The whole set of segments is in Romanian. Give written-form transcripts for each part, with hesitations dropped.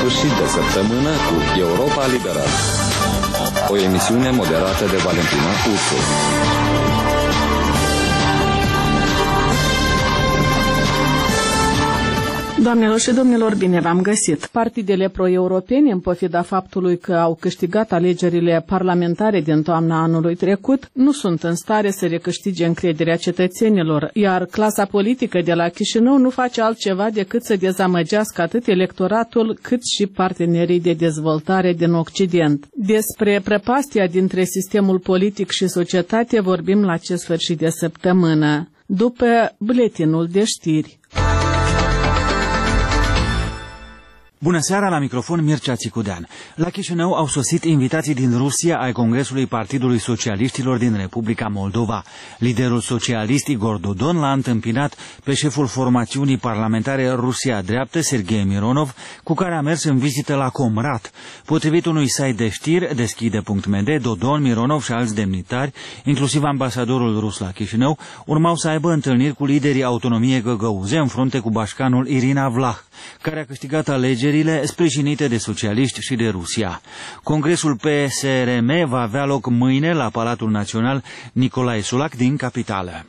sfârșit de săptămână cu Europa Liberă. O emisiune moderată de Valentina Ursu. Doamnelor și domnilor, bine v-am găsit. Partidele pro-europene, în pofida faptului că au câștigat alegerile parlamentare din toamna anului trecut, nu sunt în stare să recâștige încrederea cetățenilor, iar clasa politică de la Chișinău nu face altceva decât să dezamăgească atât electoratul cât și partenerii de dezvoltare din Occident. Despre prăpastia dintre sistemul politic și societate vorbim la acest sfârșit de săptămână, după buletinul de știri. Bună seara, la microfon Mircea Țicudean. La Chișinău au sosit invitații din Rusia ai Congresului Partidului Socialiștilor din Republica Moldova. Liderul socialist Igor Dodon l-a întâmpinat pe șeful formațiunii parlamentare Rusia Dreaptă, Serghei Mironov, cu care a mers în vizită la Comrat. Potrivit unui site de știri, Deschide.md, Dodon, Mironov și alți demnitari, inclusiv ambasadorul rus la Chișinău, urmau să aibă întâlniri cu liderii autonomiei găgăuze în frunte cu bașcanul Irina Vlah, care a câștigat alegerile sprijinite de socialiști și de Rusia. Congresul PSRM va avea loc mâine la Palatul Național Nicolae Sulac din capitală.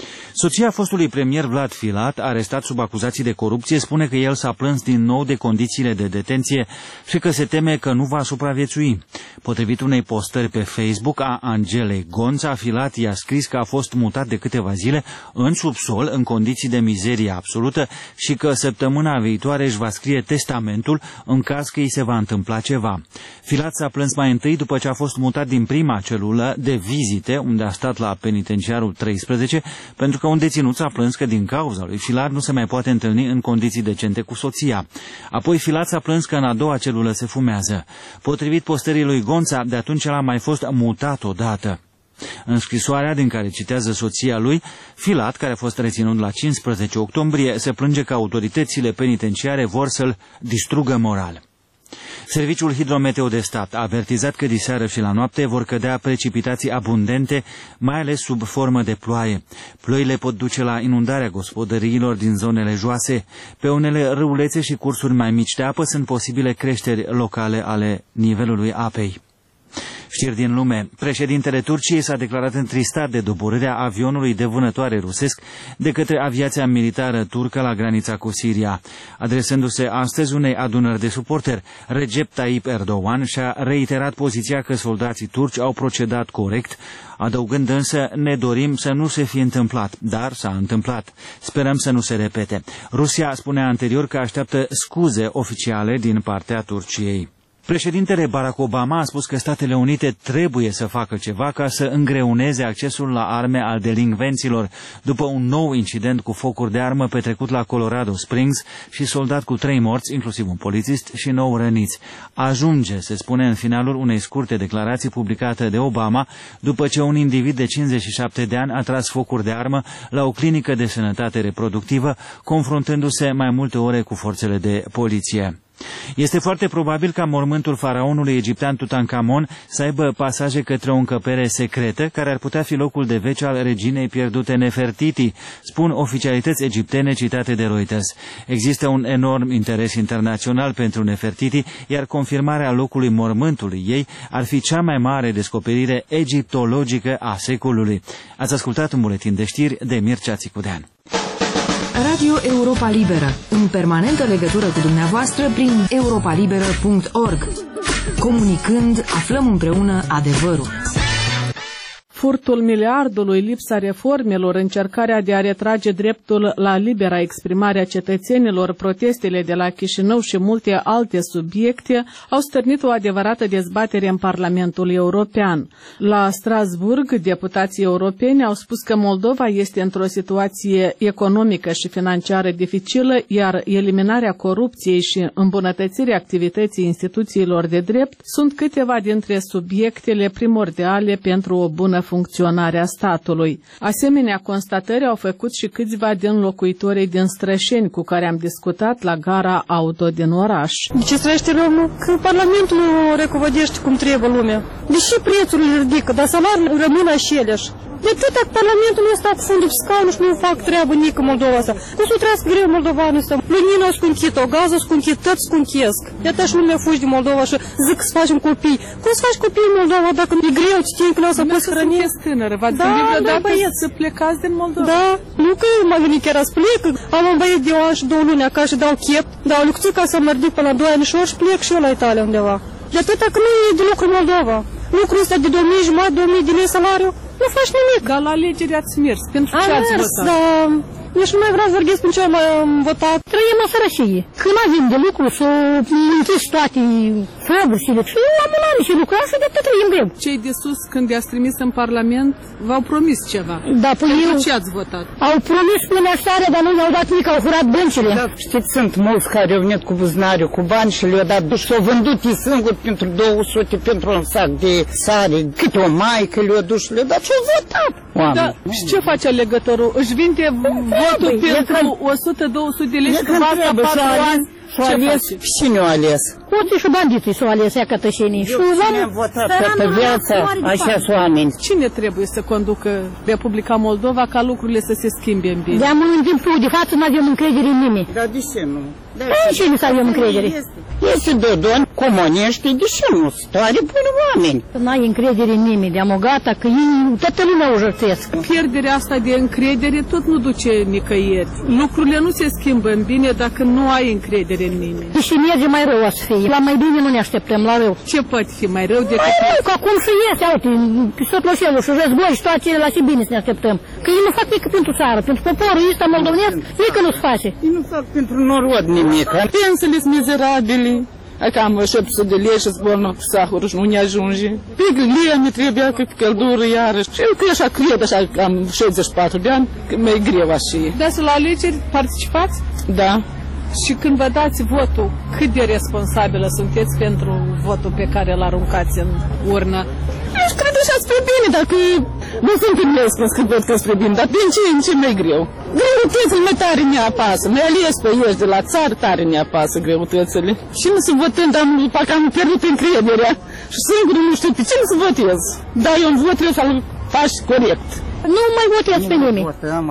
Soția fostului premier Vlad Filat, arestat sub acuzații de corupție, spune că el s-a plâns din nou de condițiile de detenție și că se teme că nu va supraviețui. Potrivit unei postări pe Facebook a Angelei Gonța, Filat i-a scris că a fost mutat de câteva zile în subsol, în condiții de mizerie absolută, și că săptămâna viitoare își va scrie testamentul în caz că îi se va întâmpla ceva. Filat s-a plâns mai întâi după ce a fost mutat din prima celulă de vizite, unde a stat la penitenciarul 13, pentru că un deținut s-a plâns că din cauza lui Filat nu se mai poate întâlni în condiții decente cu soția. Apoi Filat s-a plâns că în a doua celulă se fumează. Potrivit postării lui Gonța, de atunci el a mai fost mutat odată. În scrisoarea din care citează soția lui, Filat, care a fost reținut la 15 octombrie, se plânge că autoritățile penitenciare vor să-l distrugă moral. Serviciul Hidrometeo de Stat a avertizat că diseară și la noapte vor cădea precipitații abundente, mai ales sub formă de ploaie. Ploile pot duce la inundarea gospodăriilor din zonele joase. Pe unele râulețe și cursuri mai mici de apă sunt posibile creșteri locale ale nivelului apei. Știri din lume. Președintele Turciei s-a declarat întristat de doborârea avionului de vânătoare rusesc de către aviația militară turcă la granița cu Siria. Adresându-se astăzi unei adunări de suporteri, Recep Tayyip Erdogan și-a reiterat poziția că soldații turci au procedat corect, adăugând însă: ne dorim să nu se fi întâmplat, dar s-a întâmplat. Sperăm să nu se repete. Rusia spunea anterior că așteaptă scuze oficiale din partea Turciei. Președintele Barack Obama a spus că Statele Unite trebuie să facă ceva ca să îngreuneze accesul la arme al delinvenților, după un nou incident cu focuri de armă petrecut la Colorado Springs și soldat cu 3 morți, inclusiv un polițist, și 9 răniți. Ajunge, se spune în finalul unei scurte declarații publicate de Obama, după ce un individ de 57 de ani a tras focuri de armă la o clinică de sănătate reproductivă, confruntându-se mai multe ore cu forțele de poliție. Este foarte probabil ca mormântul faraonului egiptean Tutankhamon să aibă pasaje către o încăpere secretă, care ar putea fi locul de veci al reginei pierdute Nefertiti, spun oficialități egiptene citate de Reuters. Există un enorm interes internațional pentru Nefertiti, iar confirmarea locului mormântului ei ar fi cea mai mare descoperire egiptologică a secolului. Ați ascultat un buletin de știri de Mircea Țicudean. Radio Europa Liberă, în permanentă legătură cu dumneavoastră prin europalibera.org. Comunicând, aflăm împreună adevărul. Furtul miliardului, lipsa reformelor, încercarea de a retrage dreptul la libera exprimare a cetățenilor, protestele de la Chișinău și multe alte subiecte au stârnit o adevărată dezbatere în Parlamentul European. La Strasburg, deputații europeni au spus că Moldova este într-o situație economică și financiară dificilă, iar eliminarea corupției și îmbunătățirea activității instituțiilor de drept sunt câteva dintre subiectele primordiale pentru o bună funcționarea statului. Asemenea constatări au făcut și câțiva din locuitorii din Strășeni cu care am discutat la gara auto din oraș. De ce Străști rău? Că Parlamentul nu recuvădește cum trebuie lumea. Deși prețurile ridică, dar salariile rămân aceleași. De atâta Parlamentul nu stă cu fundul pe scaunul și nu fac treabă nică Moldova asta. Cum să trăiască greu moldovanii ăsta? Lumina o scunchită, gazul o scunchită, tot scunchesc. De atâta și lumea fugi din Moldova și zic să facem copii. Cum să faci copii în Moldova dacă e greu, știi că nu o să poți hrăni? Sunteți tânără, v-ați gândit vreodată să plecați din Moldova? Da, nu că m-a venit chiar să plec. Am un băiet de 1 an și 2 luni acasă și dau chep, dau lucruță ca să mă ridic până la 2 anișori și plec și eu la Italia undeva. De atâta că nu e de lucru în Moldova. Lucrul ăsta de 2.000 jumătate, 2.000 de lei salariu, nu faci nimic. Dar la alegeri ați mers. Pentru ce ați votat? Da. Nici nu mai vreau să vorbesc pentru ce am votat. Trăim în sărășie. Când avem de lucru să închis toate fabricile, și omul are și lucru, așa de atât trăim greu. Cei de sus, când i-ați trimis în Parlament, v-au promis ceva. Da, pentru ce ați votat? Au promis finanțare, dar nu i-au dat nimic, au furat băncile. Da, știți, sunt mulți care au venit cu buzunariu, cu bani și le-au dat și s-au vândut ei singuri pentru 200, pentru un sac de sare, câte o maică le-au dus și le-au dat și au votat. Da, și ce face alegătorul? Își vinde votul pentru 100-200 de lei și după asta 4 ani? S-o ales, cine o ales? Poate și bandiții s-o ales, ea cătășenii. Cine a votat toată viața, așa-s oameni. Cine trebuie să conducă Republica Moldova ca lucrurile să se schimbe în bine? De-am în timpul de față nu avem încredere în nimeni. Dar de ce nu? De ce nu să avem încredere? Este Dodon, comuniști, de ce nu? Stare buni oameni. N-ai încredere în nimeni, de-am o gata, că ei toată lumea o jărțesc. Pierderea asta de încredere tot nu duce nicăieri. Lucrurile nu se schimbă în bine dacă nu ai încredere în nimeni. Și merge mai rău o să fie. La mai bine nu ne așteptăm, la rău. Ce poate fi mai rău decât... Mai rău, că acum să iese, uite, Sotloșelul și război și toate cele la și bine să ne așteptăm. Că ei nu fac nici pentru țară, pentru poporul ăsta moldovenesc, nici că nu-ți face. Ei nu fac pentru norod nimic. Pensele-s mizerabile. Că am 700 de lei și zbornă cu sahurul și nu ne ajunge. Pe gândire mi trebuia că căldură iarăși. Și eu că așa cred, așa că am 64 de ani, că mai greu așa e. Dați la alegeri, participați? Da. Și când vă dați votul, cât de responsabilă sunteți pentru votul pe care îl aruncați în urnă? Eu cred așa spre bine, dacă nu suntem nespus că văd că spre bine, dar din ce în ce mai greu. Greutățile mai tare ne apasă, mai ales pe ești de la țară, tare ne apasă greutățile. Și nu se votând, parcă am pierdut încrederea. Și singur nu știu pe cine să votez. Dar eu îmi vot, eu să-l faci corect. Nu mai votez pe nimeni. Votăm,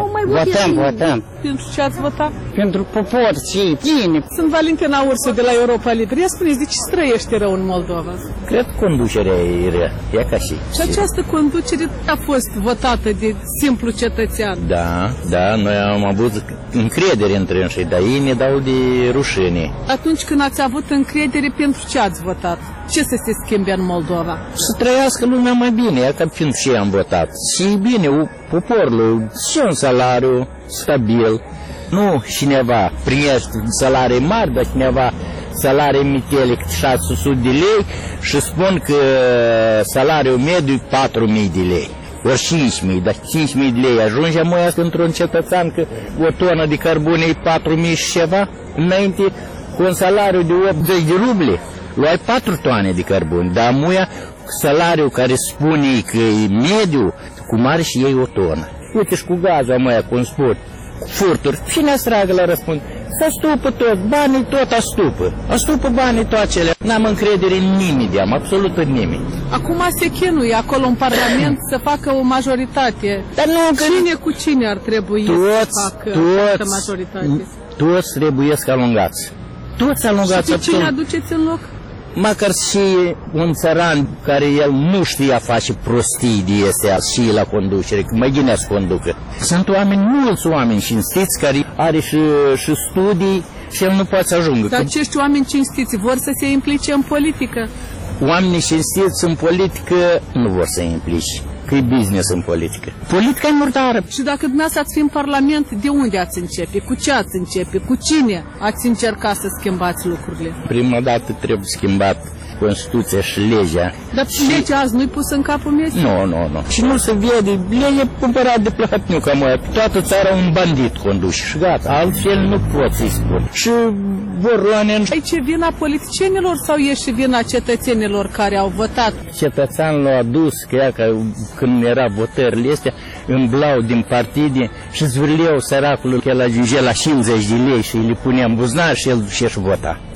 votăm. Pentru ce ați votat? Pentru popor, cei tine. Sunt Valentina Ursu de la Europa Libre. Spuneți, de ce trăiește rău în Moldova? Cred că conducerea e rea, e ca și. Și această conducere a fost votată de simplu cetățean. Da, noi am avut încredere între înșii, dar ei ne dau de rușine. Atunci când ați avut încredere, pentru ce ați votat? Ce să se schimbe în Moldova? Să trăiască lumea mai bine, e ca pentru ce am votat. Și bine, poporul, și un salariu stabil. Nu cineva primește salarii mari, dar cineva salarii mitele 600 de lei și spun că salariul mediu e 4.000 de lei. Ori 5.000, dar 5.000 de lei ajunge mai asta într-un cetățean că o tonă de cărbune e 4.000 și ceva? Înainte, cu un salariu de 80 de ruble, luai 4 toane de cărbune, dar muia salariul care spune că e mediu, cu mare și ei o tonă. Uite și cu gazul amăia, cum spun, cu furturi, cine stragă la răspund? Să stupă tot, banii tot astupă banii toate cele. N-am încredere în nimeni, de-am, absolut în nimeni. Acum se chinuie acolo în Parlament să facă o majoritate. Dar nu, cine cu cine ar trebui să facă această majoritate? Toți trebuie să alungați. Toți alungați. Și pe cine aduceți în loc? Măcar și un țăran care el nu știa face prostii de astea și la conducere, că mai bine să conducă. Sunt oameni, mulți oameni cinstiți care are și studii și el nu poate să ajungă. Dar acești oameni cinstiți vor să se implice în politică? Oamenii cinstiți în politică nu vor să se implice, că e business în politică. Politica e murdară. Și dacă dumneavoastră ați fi în Parlament, de unde ați începe? Cu ce ați începe? Cu cine ați încercat să schimbați lucrurile? Prima dată trebuie schimbat Constituția și legea. Dar legea azi nu-i pus în capul meu? Nu. Și nu se vede, legea cumpărat de plăhătniu ca măia. Toată țara un bandit conduce și gata. Altfel nu pot să-i spun. Și vor lua Aici e vina politicienilor sau e și vina cetățenilor care au votat? Cetățeanul l-a adus, că când era votările astea, îmblau din partide și zvârleau săracul că el ajungea la 50 de lei și îi le punea în buzunar și el ducea și vota.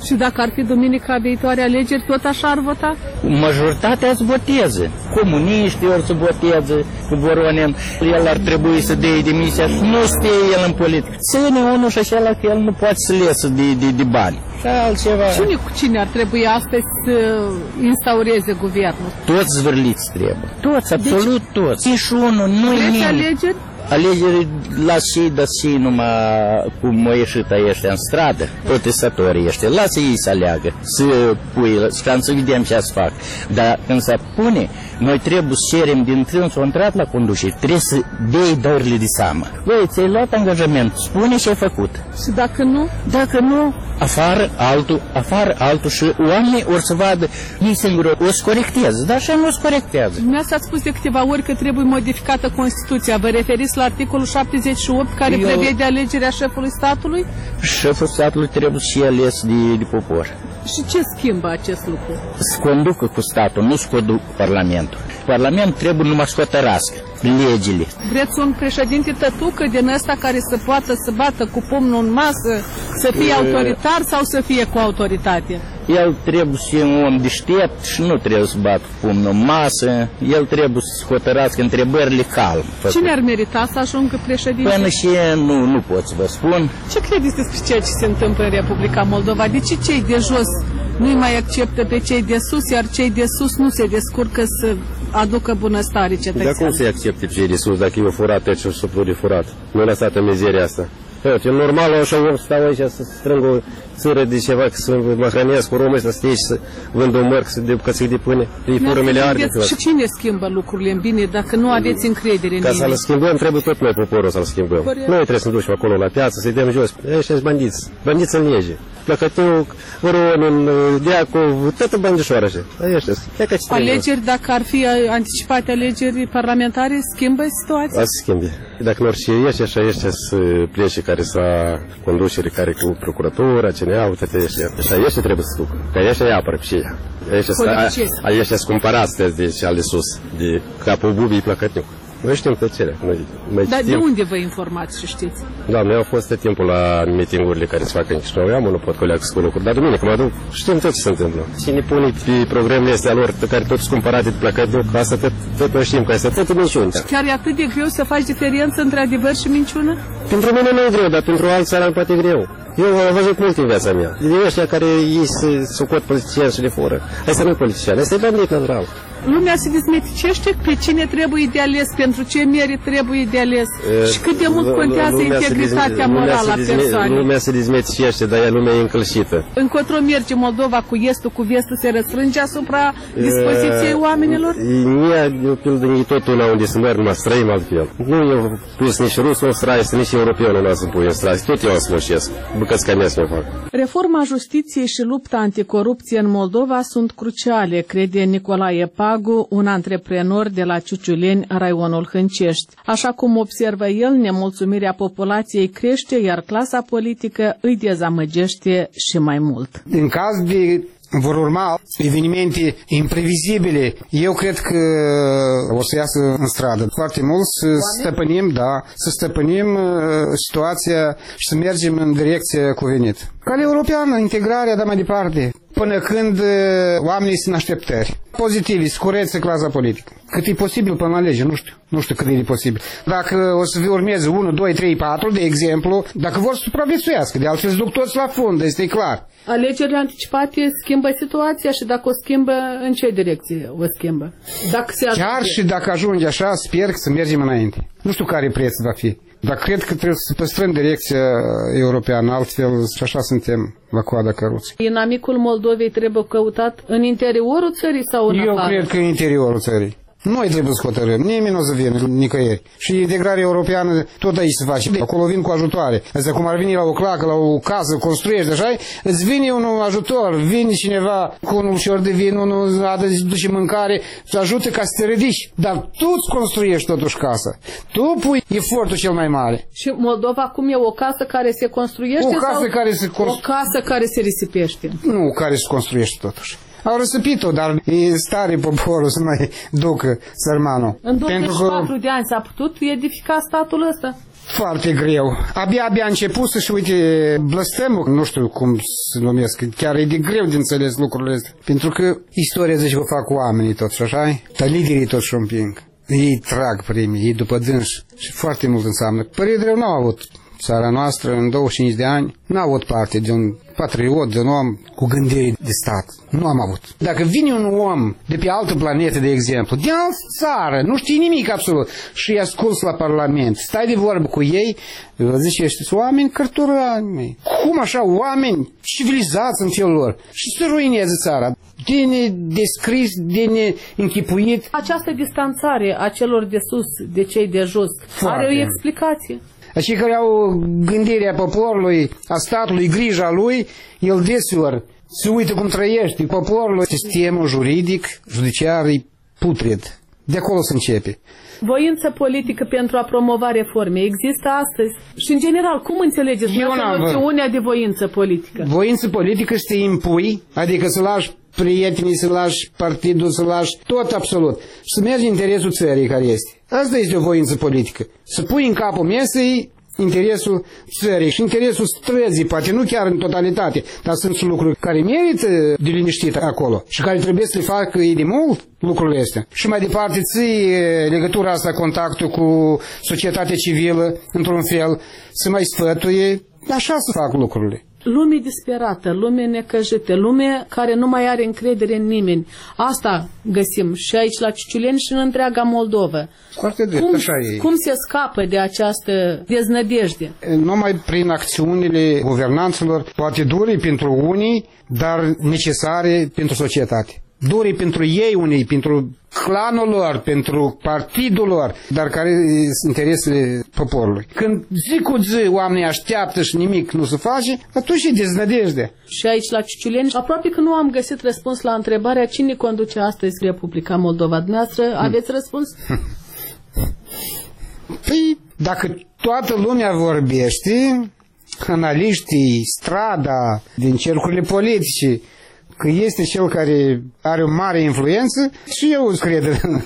Și dacă ar fi duminica viitoare alegeri, tot așa ar vota? Majoritatea să voteze. Comuniștii ori să voteze cu Voronin. El ar trebui să dea demisia și nu stie el în politică. Ține unul și așa că el nu poate să iasă de bani. Altceva. Cine cu cine ar trebui astăzi să instaureze guvernul? Toți zvârliți trebuie. Toți, absolut toți. Nici unul, nu-i nimeni. Alegeri? Alegeri lasă-i numai cum au ieșit ăștia în stradă, protestatorii ăștia, lasă ei să aleagă, să pui, să vedem ce să fac. Dar când se pune, noi trebuie să cerem din trânsul a intrat la conducere, trebuie să dai dările de seamă. Băi, ți-ai luat angajament, spune ce ai făcut. Și dacă nu? Dacă nu, afară altul și oamenii or să vadă, ei singuri o să corecteze, dar așa nu o să corectează. Dumneavoastră ați spus de câteva ori că trebuie modificată Constituția. Vă referiți la articolul 78 care prevede alegerea șefului statului? Șeful statului trebuie să fie ales de popor. Și ce schimbă acest lucru? Să conducă cu statul, nu să conducă Parlamentul. Parlamentul trebuie numai să hotărască legile. Vreți un președinte tătucă din ăsta care să poată să bată cu pumnul în masă, să fie autoritar sau să fie cu autoritate? El trebuie să fie un om deștept și nu trebuie să bată cu pumnul în masă. El trebuie să hotărască întrebările calm. Cine ar merita să ajungă președinte? Până și nu pot să vă spun. Ce credeți despre ceea ce se întâmplă în Republica Moldova? De ce cei de jos nu-i mai acceptă pe cei de sus, iar cei de sus nu se descurcă să aducă bunăstare cetățeană? Dar cum să-i accepte cei de sus dacă e furat și suplu de furat? Nu e lăsată mizeria asta. E normal așa om stau aici să strâng o țără de ceva, să mă hrănesc cu români, să stie și să vând un mărc, să bucățic de pâine. Îi fură miliarde. Și cine schimbă lucrurile în bine dacă nu aveți încredere în Ca să-l schimbăm, trebuie tot noi poporul să-l schimbăm. Noi trebuie să ne ducem acolo la piață, să-i dăm jos. Ăștia sunt bandiți. Bandiți în lege. Plăcătiu, Voronin, Deacov, toată bandișoară așa. Alegeri, dacă ar fi anticipate alegeri parlamentare, schimbă situația? Asta se schimbe. Dacă nu orice ești așa, ăștia să plece care să conducere, care cu procuratura, CNA-ul, toate ăștia. Așa, ăștia trebuie să ducă. Că ăștia îi apără pe cei. Ăștia sunt cumpărați de al de sus, de capul bubii Plăcătiu. Noi știm plăcerea. Dar de unde vă informați și știți? Doamne, eu am fost tot timpul la mitingurile care se fac în Chișinău. Eu nu pot coleagă cu lucruri, dar duminică mă duc, știm tot ce se întâmplă. Cine pune pe programele astea lor, care tot sunt cumpărate de Plăcătiu, asta tot noi știm că asta tot minciună. Chiar e atât de greu să faci diferență între adevăr și minciună? Pentru mine nu e greu, dar pentru alți țarani poate e greu. Eu am văzut mult în viața mea. De ăștia care ei se socot politicieni și le fură. Asta nu e politician, asta e bandit natural. Lumea se dezmeticește pe cine trebuie de ales, pentru ce merit trebuie de ales și cât de mult contează integritatea morală a persoanei. Lumea se dezmeticește, dar lumea e încălcită. Încotro merge Moldova cu estul, cu vestul, se răsfrânge asupra dispoziției oamenilor? Eu pildă, e tot una unde se merg, numai străim altfel. Nu eu pus nici rusul în straie, nici europeanul nu să-mi pui în straie. Tot eu asmoșesc. Bucăți ca mea fac. Reforma justiției și lupta anticorupție în Moldova sunt cruciale, crede Nicolae Pagu, un antreprenor de la Ciuciuleni, raionul Hâncești. Așa cum observă el, nemulțumirea populației crește, iar clasa politică îi dezamăgește și mai mult. În caz de vor urma evenimente imprevizibile, eu cred că o să iasă în stradă foarte mult să stăpânim situația și să mergem în direcția cuvenită. Calea europeană, integrarea, dar mai departe, până când oamenii sunt așteptări pozitive, să curețe clasa politică. Cât e posibil până la lege, nu știu cât e posibil. Dacă o să urmeze 1, 2, 3, 4, de exemplu, dacă vor să supraviețuiască, de altfel se duc toți la fund, este clar. Alegerile anticipate schimbă situația și dacă o schimbă, în ce direcție o schimbă? Chiar și dacă ajunge așa, sper că să mergem înainte. Nu știu care preț va fi, dar cred că trebuie să păstrăm direcția europeană, altfel și așa suntem la coada căruței. Inamicul Moldovei trebuie căutat în interiorul țării sau în afară? Eu cred că în interiorul țării. Noi trebuie să hotărâm, nimeni nu o să vină nicăieri. Și integrarea europeană tot aici se face. Acolo vin cu ajutoare. Asta cum ar veni la o clacă, la o casă, construiești, așa, îți vine un ajutor, vine cineva cu un ușor de vin, unul duce mâncare, să ajute ca să te ridici. Dar tu îți construiești totuși casa. Tu pui efortul cel mai mare. Și Moldova acum e o casă care se construiește o casă care se risipește? Nu, care se construiește totuși. Au răsăpit-o, dar e stare poporul să mai ducă sărmanul. În 24 de ani s-a putut edifica statul ăsta? foarte greu. Abia a început să-și uite blăstămul, nu știu cum să numesc, chiar e de greu de înțeles lucrurile astea. Pentru că istoria zice că o fac oamenii toți, așa? Dar liderii toți și împing. Ei trag primii, ei după dânși și foarte mult înseamnă. Părere de rău n-au avut țara noastră în 25 de ani, n-a avut parte de un patriot, de un om cu gândire de stat. Nu am avut. Dacă vine un om de pe altă planetă, de exemplu, de altă țară, nu știe nimic absolut, și îi asculți la Parlament, stai de vorbă cu ei, zice, ăștia sunt oameni cărturani. Cum așa, oameni civilizați în felul lor? Și se ruinează țara. De nedescris, de neînchipuit. Această distanțare a celor de sus de cei de jos are o explicație. Cei care au gândirea poporului, a statului, grija lui, el deseori se uită cum trăiește poporul. Sistemul juridic, judiciar, e putred. De acolo se începe. Voință politică pentru a promova reforme există astăzi? Și în general, cum înțelegeți noțiunea de voință politică? Voință politică să te impui, adică să lași prietenii, să lași partidul, să lași tot absolut. Și să mergi în interesul țării care este. Asta este o voință politică. Să pui în capul mesei interesul țării și interesul străzii, poate nu chiar în totalitate, dar sunt și lucruri care merită de liniștit acolo și care trebuie să le facă ei de mult, lucrurile astea. Și mai departe ții legătura asta, contactul cu societatea civilă, într-un fel, să mai sfătuie, așa să fac lucrurile. Lume disperată, lume necăjită, lume care nu mai are încredere în nimeni. Asta găsim și aici la Ciuciuleni și în întreaga Moldovă. Foarte drept, așa e. Cum se scapă de această deznădejde? Numai prin acțiunile guvernanților, poate dure pentru unii, dar necesare pentru societate. Dure pentru ei unii, pentru clanul lor, pentru partidul lor, dar care sunt interesele poporului. Când zi cu zi oamenii așteaptă și nimic nu se face, atunci e deznădejde. Și aici la Ciuciuleni, aproape că nu am găsit răspuns la întrebarea cine conduce astăzi Republica Moldova. Dumneavoastră aveți răspuns? Păi, dacă toată lumea vorbește, analiștii, strada, din cercurile politice, că este cel care are o mare influență, și eu cred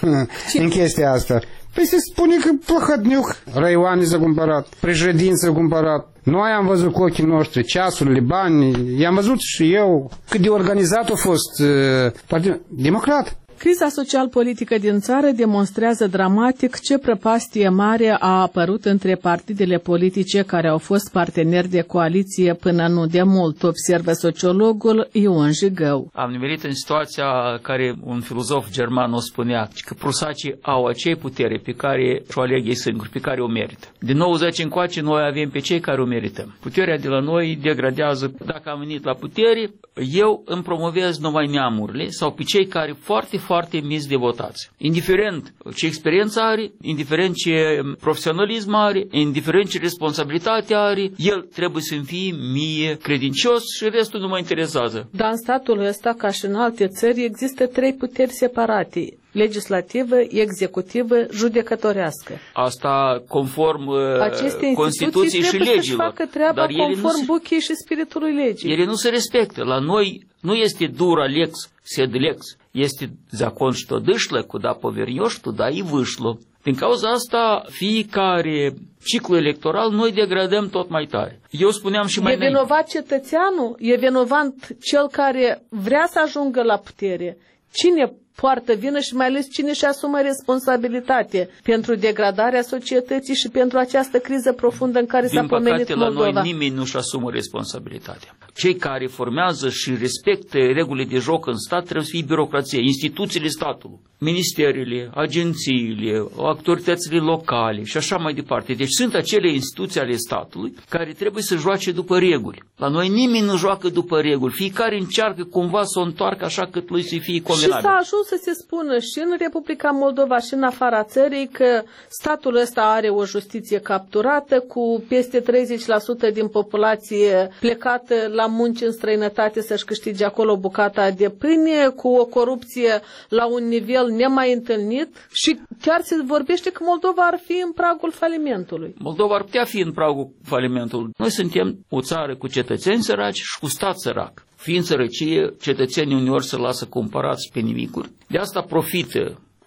în chestia asta. Păi se spune că Plăhătniuc, raioane s-a cumpărat, președinți s-a cumpărat. Noi am văzut cu ochii noștri ceasurile, banii, i-am văzut și eu cât de organizat a fost Partidul Democrat. Criza social-politică din țară demonstrează dramatic ce prăpastie mare a apărut între partidele politice care au fost parteneri de coaliție până nu de mult, observă sociologul Ion Jigău. Am nimerit în situația care un filozof german o spunea, că prusacii au acei putere pe care o aleg ei singuri, pe care o merită. Din 90 încoace noi avem pe cei care o merităm. Puterea de la noi degradează. Dacă am venit la putere, eu îmi promovez numai neamurile sau pe cei care foarte mici de votați. Indiferent ce experiență are, indiferent ce profesionalism are, indiferent ce responsabilitate are, el trebuie să-mi fie mie credincios și restul nu mă interesează. Dar în statul ăsta, ca și în alte țări, există 3 puteri separate: legislativă, executivă, judecătorească. Asta conform Constituției și legilor. Să facă treaba dar conform buchii și spiritului legii. Ele nu se respectă. La noi nu este dura lex, sed lex. Este закон, что дышло, куда повернешь, туда и вышло. Din cauza asta, fiecare ciclu electoral, noi degradăm tot mai tare. Eu spuneam și mai înainte. E vinovat cetățeanul? E vinovat cel care vrea să ajungă la putere? Cine poartă vină și mai ales cine își asumă responsabilitate pentru degradarea societății și pentru această criză profundă în care s-a pomenit Moldova? Din păcate, la noi nimeni nu își asumă responsabilitatea. Cei care formează și respectă regulile de joc în stat trebuie să fie birocrație, instituțiile statului, ministerele, agențiile, autoritățile locale și așa mai departe. Deci sunt acele instituții ale statului care trebuie să joace după reguli. La noi nimeni nu joacă după reguli. Fiecare încearcă cumva să o întoarcă așa cât lui să fie convenabil. Și s-a ajuns să se spună și în Republica Moldova și în afara țării că statul ăsta are o justiție capturată cu peste 30% din populație plecată la munci în străinătate să-și câștige acolo bucata de pâine, cu o corupție la un nivel nemai întâlnit și chiar se vorbește că Moldova ar fi în pragul falimentului. Moldova ar putea fi în pragul falimentului. Noi suntem o țară cu cetățeni săraci și cu stat sărac. Fiind sărăcie, cetățenii uneori se lasă cumpărați pe nimicuri. De asta profită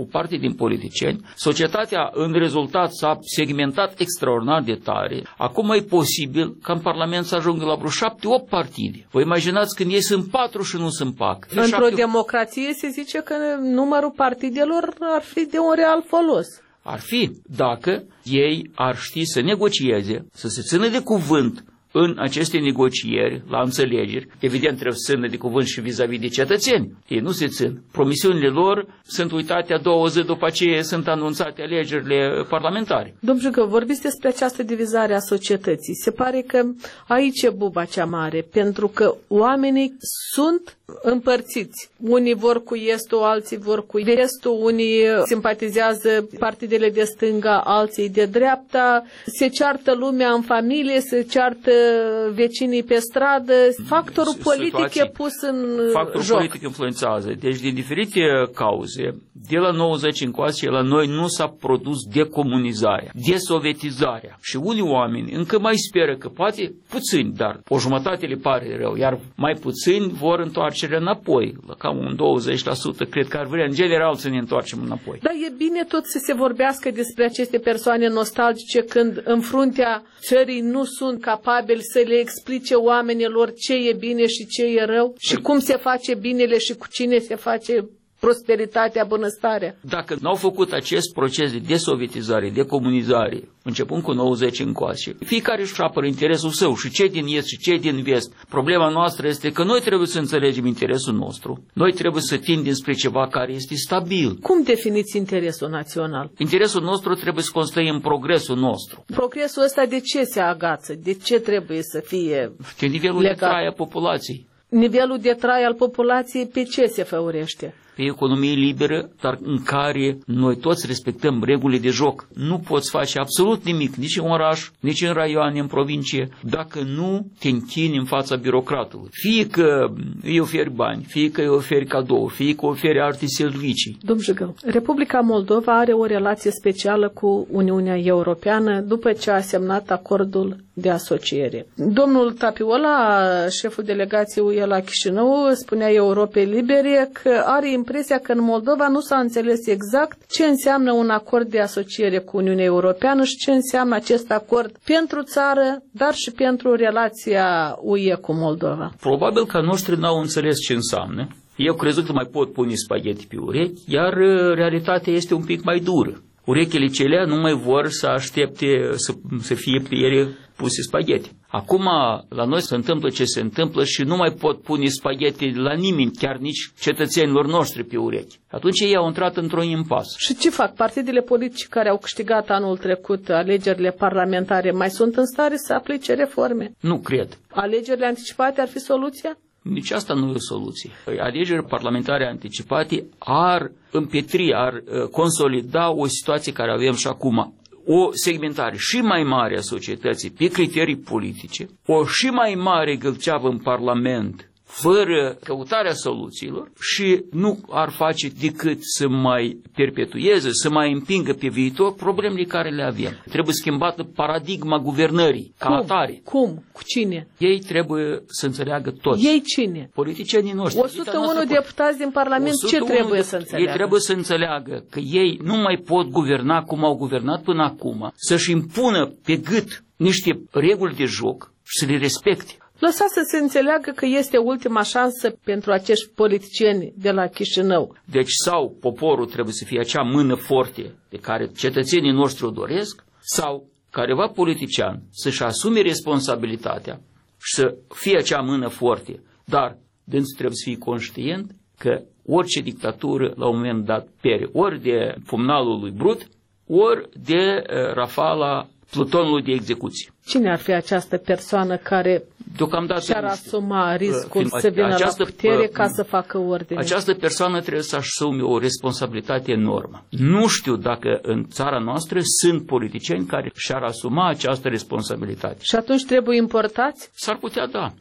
o parte din politicieni. Societatea în rezultat s-a segmentat extraordinar de tare. Acum e posibil ca în Parlament să ajungă la vreo 7-8 partide. Vă imaginați când ei sunt 4 și nu sunt PAC. Într-o democrație se zice că numărul partidelor ar fi de un real folos. Ar fi dacă ei ar ști să negocieze, să se țină de cuvânt în aceste negocieri, la înțelegeri. Evident, trebuie să țină de cuvânt și vis-a-vis de cetățeni. Ei nu se țin. Promisiunile lor sunt uitate a 2 zile după aceea sunt anunțate alegerile parlamentare. Domnul Jugă, vorbiți despre această divizare a societății. Se pare că aici e buba cea mare, pentru că oamenii sunt împărțiți. Unii vor cu estul, alții vor cu vestul, unii simpatizează partidele de stânga, alții de dreapta, se ceartă lumea în familie, se ceartă vecinii pe stradă. Factorul politic e pus în Factorul joc. politic influențează. Deci, din diferite cauze, de la 90 încoace, la noi nu s-a produs decomunizarea, desovietizarea. Și unii oameni încă mai speră că poate puțini, dar o jumătate le pare rău, iar mai puțini vor întoarcerea înapoi. La cam un 20% cred că ar vrea în general să ne întoarcem înapoi. Dar e bine tot să se vorbească despre aceste persoane nostalgice când în fruntea țării nu sunt capabili să le explice oamenilor ce e bine și ce e rău și cum se face binele și cu cine se face prosperitatea, bunăstarea. Dacă n-au făcut acest proces de desovietizare, de comunizare, începând cu 90 încoace, fiecare își apără interesul său, și cei din est și cei din vest. Problema noastră este că noi trebuie să înțelegem interesul nostru. Noi trebuie să tindem spre ceva care este stabil. Cum definiți interesul național? Interesul nostru trebuie să constă în progresul nostru. Progresul ăsta de ce se agață? De ce trebuie să fie De nivelul legat? de trai a populației. Nivelul de trai al populației pe ce se făurește? Pe economie liberă, dar în care noi toți respectăm regulile de joc. Nu poți face absolut nimic, nici în oraș, nici în raioane, în provincie, dacă nu te închini în fața birocratului. Fie că îi oferi bani, fie că îi oferi cadou, fie că oferi alte servicii. Domnul Jugău, Republica Moldova are o relație specială cu Uniunea Europeană după ce a semnat acordul de asociere. Domnul Tapiola, șeful delegației UE la Chișinău, spunea Europei Libere că are impresia că în Moldova nu s-a înțeles exact ce înseamnă un acord de asociere cu Uniunea Europeană și ce înseamnă acest acord pentru țară, dar și pentru relația UE cu Moldova. Probabil că noștri n-au înțeles ce înseamnă. Eu crezut că mai pot pune spagheti pe urechi, iar realitatea este un pic mai dură. Urechile celea nu mai vor să aștepte să fie pe ele puse spagheti. Acum la noi se întâmplă ce se întâmplă și nu mai pot pune spagheti la nimeni, chiar nici cetățenilor noștri pe urechi. Atunci ei au intrat într-un impas. Și ce fac? Partidele politice care au câștigat anul trecut alegerile parlamentare mai sunt în stare să aplice reforme? Nu cred. Alegerile anticipate ar fi soluția? Nici asta nu e o soluție. Alegerile parlamentare anticipate ar împetri, ar consolida o situație care avem și acum. O segmentare și mai mare a societății pe criterii politice, o și mai mare gâlceavă în Parlament, fără căutarea soluțiilor, și nu ar face decât să mai perpetueze, să mai împingă pe viitor problemele care le avem. Trebuie schimbată paradigma guvernării ca atare. Cum? Cu cine? Ei trebuie să înțeleagă toți. Ei cine? Politicienii noștri. 101 deputați din Parlament, ce trebuie să înțeleagă? Ei trebuie să înțeleagă că ei nu mai pot guverna cum au guvernat până acum, să-și impună pe gât niște reguli de joc și să le respecte. Lăsați să se înțeleagă că este ultima șansă pentru acești politicieni de la Chișinău. Deci sau poporul trebuie să fie acea mână forte de care cetățenii noștri o doresc, sau careva politician să-și asume responsabilitatea și să fie acea mână forte. Dar dânsul trebuie să fie conștient că orice dictatură la un moment dat pere ori de pumnalul lui Brut, ori de rafala plutonului de execuție. Cine ar fi această persoană care și-ar asuma riscul să vină la putere ca să facă ordine? Această persoană trebuie să asume o responsabilitate enormă. Nu știu dacă în țara noastră sunt politicieni care și-ar asuma această responsabilitate. Și atunci trebuie importați? S-ar putea, da.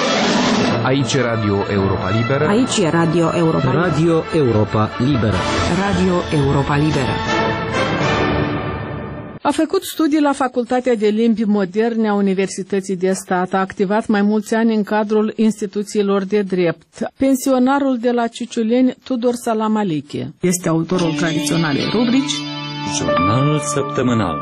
Aici e Radio Europa Liberă. Aici e Radio Europa Liberă. Radio Europa Liberă. Radio Europa Liberă. A făcut studii la Facultatea de Limbi Moderne a Universității de Stat, a activat mai mulți ani în cadrul instituțiilor de drept. Pensionarul de la Ciuciuleni, Tudor Salamaleche, este autorul tradiționalei rubrici Jurnal săptămânal.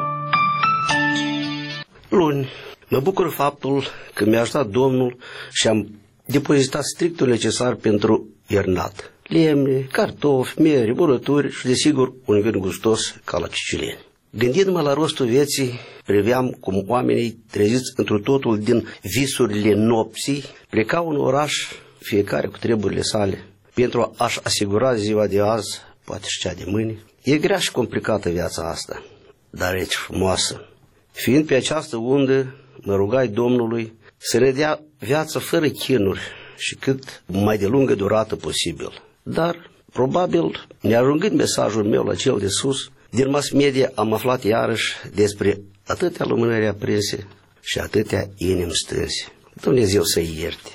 Luni, mă bucur faptul că mi-a ajutat Domnul și am depozitat strictul necesar pentru iernat. Lemne, cartofi, miere, burături și, desigur, un vin gustos ca la Ciuciuleni. Gândindu-mă la rostul vieții, priveam cum oamenii treziți întru totul din visurile nopții plecau în oraș, fiecare cu treburile sale, pentru a-și asigura ziua de azi, poate și cea de mâine. E grea și complicată viața asta, dar e frumoasă. Fiind pe această undă, mă rugai Domnului să ne dea viață fără chinuri și cât mai de lungă durată posibil. Dar, probabil, neajungând mesajul meu la cel de sus, din mass media am aflat iarăși despre atâtea lumânări aprinse și atâtea inimi stânse. Dumnezeu să-i ierte.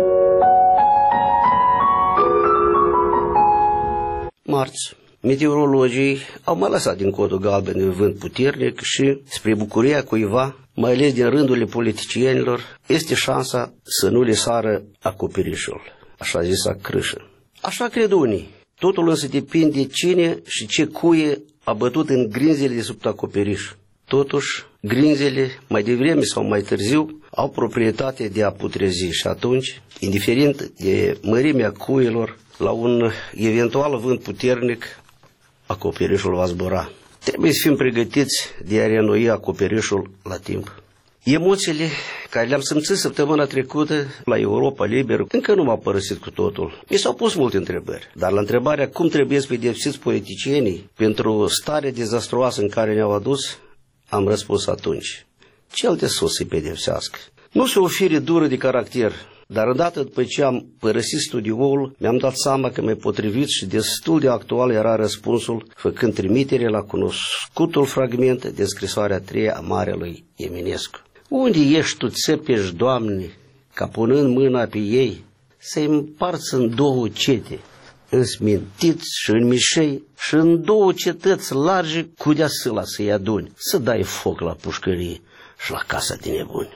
Marți, meteorologii au mai lăsat din codul galben de vânt puternic și, spre bucuria cuiva, mai ales din rândurile politicienilor, este șansa să nu le sară acoperișul, așa zisa crâșă. Așa cred unii. Totul însă depinde cine și ce cuie a bătut în grinzele de sub acoperiș. Totuși, grinzele, mai devreme sau mai târziu, au proprietatea de a putrezi și atunci, indiferent de mărimea cuielor, la un eventual vânt puternic, acoperișul va zbura. Trebuie să fim pregătiți de a reînnoi acoperișul la timp. Emoțiile care le-am simțit săptămâna trecută la Europa Liberă încă nu m-au părăsit cu totul. Mi s-au pus multe întrebări, dar la întrebarea cum trebuie să pedepsiți politicienii pentru starea dezastruoasă în care ne-au adus, am răspuns atunci: cel de sus să-i pedepsească. Nu se o fire dură de caracter, dar îndată după ce am părăsit studioul, mi-am dat seama că mai potrivit și destul de actual era răspunsul, făcând trimitere la cunoscutul fragment de scrisoarea a treia a Marelui Eminescu. Unde ești tu, țepești, Doamne, ca punând mâna pe ei, să-i împarți în două cete, în smintiți și în mișei, și în două cetăți largi cu deasâla să-i aduni, să dai foc la pușcărie și la casa de nebuni.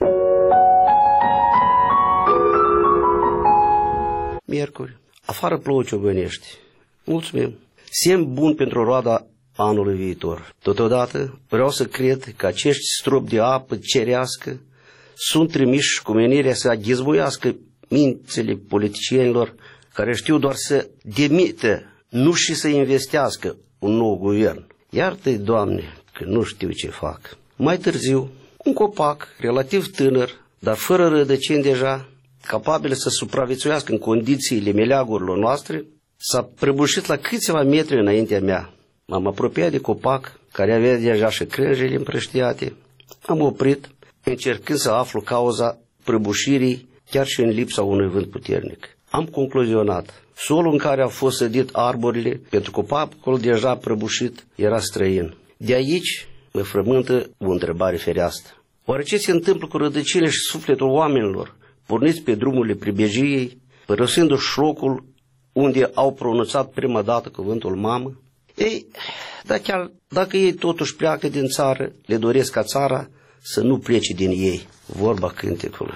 Miercuri, afară plouă ciobănești. Mulțumim. Semn bun pentru roada anului viitor. Totodată vreau să cred că acești stropi de apă cerească sunt trimiși cu menirea să aghizmuiască mințile politicienilor care știu doar să demită, nu și să investească un nou guvern. Iartă-i, Doamne, că nu știu ce fac. Mai târziu, un copac relativ tânăr, dar fără rădăcini deja, capabil să supraviețuiască în condițiile meleagurilor noastre, s-a prăbușit la câțiva metri înaintea mea. M-am apropiat de copac, care avea deja și crengile împrăștiate. Am oprit, încercând să aflu cauza prăbușirii, chiar și în lipsa unui vânt puternic. Am concluzionat: solul în care au fost sădit arborile, pentru copacul deja prăbușit, era străin. De aici mă frământă o întrebare fereastră. Oare ce se întâmplă cu rădăcinile și sufletul oamenilor porniți pe drumurile pribejiei, părăsindu-și locul unde au pronunțat prima dată cuvântul mamă? Ei, dar chiar dacă ei totuși pleacă din țară, le doresc ca țara să nu plece din ei. Vorba cântecului.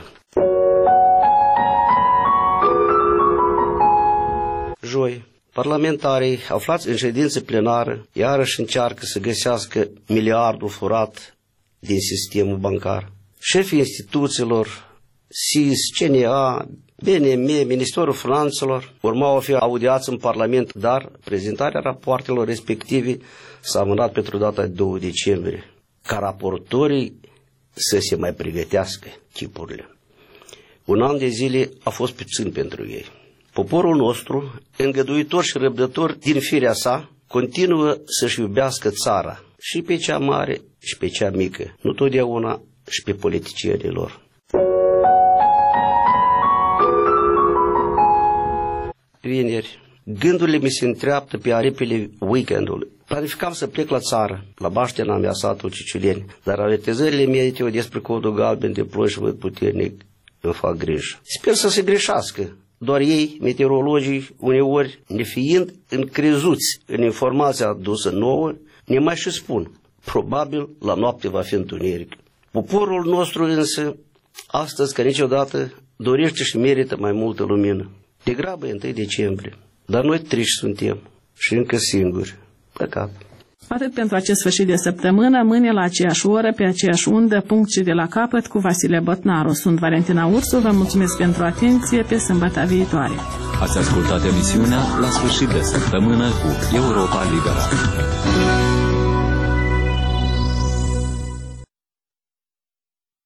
Joi, parlamentarii aflați în ședință plenară iarăși încearcă să găsească miliardul furat din sistemul bancar. Șefii instituțiilor, SIS, CNA, BNM, Ministerul Finanțelor urmau a fi audiați în Parlament, dar prezentarea rapoartelor respective s-a amânat pentru data de 2 decembrie, ca raportorii să se mai pregătească chipurile. Un an de zile a fost puțin pentru ei. Poporul nostru, îngăduitor și răbdător din firea sa, continuă să-și iubească țara, și pe cea mare și pe cea mică, nu totdeauna și pe politicienii lor. Vineri, gândurile mi se întreaptă pe aripile weekendului. Planificam să plec la țară, la baștena mea, satul Ciuciuleni, dar avertizările meteo despre codul galben de ploi și vânt puternic îmi fac grijă. Sper să se greșească. Doar ei, meteorologii, uneori, nefiind încrezuți în informația adusă nouă, ne mai și spun: probabil la noapte va fi întuneric. Poporul nostru însă, astăzi ca niciodată, dorește și merită mai multă lumină. Degrabă e 1 decembrie, dar noi triși suntem și încă singuri. Păcat. Atât pentru acest sfârșit de săptămână, mâine la aceeași oră, pe aceeași undă, punct și de la capăt, cu Vasile Botnaru. Sunt Valentina Ursu, vă mulțumesc pentru atenție, pe sâmbătă viitoare. Ați ascultat emisiunea La sfârșit de săptămână cu Europa Liberă.